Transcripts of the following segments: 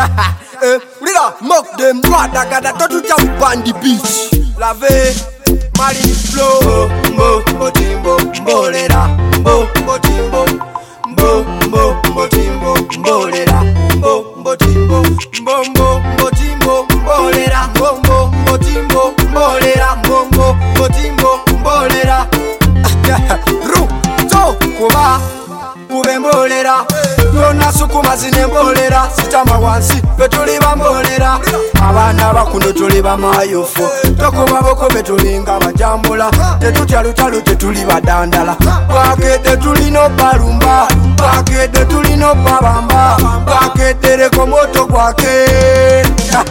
Nigga, mock them, brother, got to jump on the beach. Lave, Marine flow, mbo, timbo, mbolera, mbo, timbo, mbo, timbo, mbolera, mbo, timbo, mbo, timbo, mbolera, mbo, timbo, mbolera, mbo, timbo, mbolera. Ru, to, kuba, ube mbolera. Yona sukuma zine mbolera, sitama wansi, petuli ba mbolera. Abana bakuno tuli ba mayofo, tokuba boko betulinga bajambula. Tetutya lutalu tetuli badandala. Bakede tuli no balumba, bakede tuli no babamba, bakede reko moto kwake.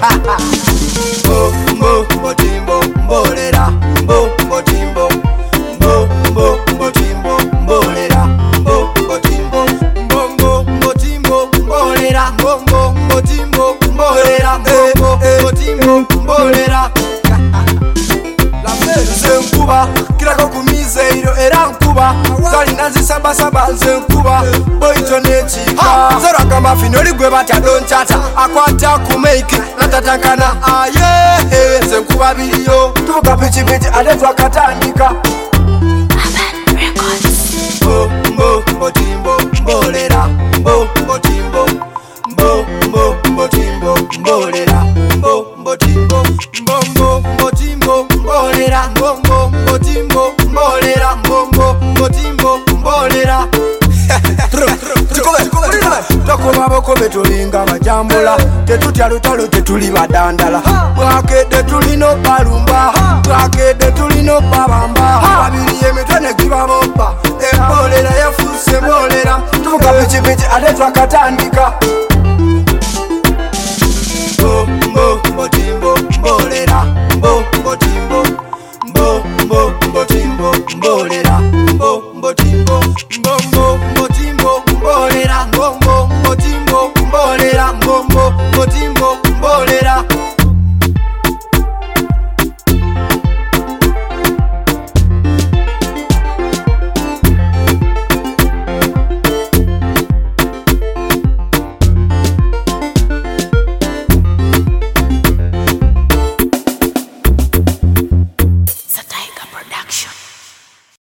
Mbo, timbo, mbolera, mbo, timbo, mbo, timbo, mbolera, mbo, timbo, mbo, timbo, mbolera, mbo, timbo, mbolera, mbo, timbo, mbolera. La nze nkuba, kirako kumize iro era nkuba. Sali nazi saba nze nkuba, boito nechika. Zero akama finoli gwe batya don chata, akwata kumeiki, natatankana aye. Nze nkuba biliyo, tuvuga pichi ade twakatandika. Mbo, timbo, mbolera, mbo, timbo, mbo, timbo, mbolera, mbo, timbo, mbo, timbo, mbolera, mbo, timbo, mbolera, mbo, timbo, mbolera. Tokuba boko betulinga bajambula, tetutya lutalu tetuli badandala. Bwakede tuli no balumba, bwakede tuli no babamba. Babiri emitwe ne gibabopa, embolera yafuse mbolera. Tuvuga pichi ade twakatandika. Mbo, timbo, mbolera, mbo, timbo, mbo, timbo, mbolera, mbo, timbo, mbo, timbo, mbolera, mbo, timbo, mbolera, mbo, timbo,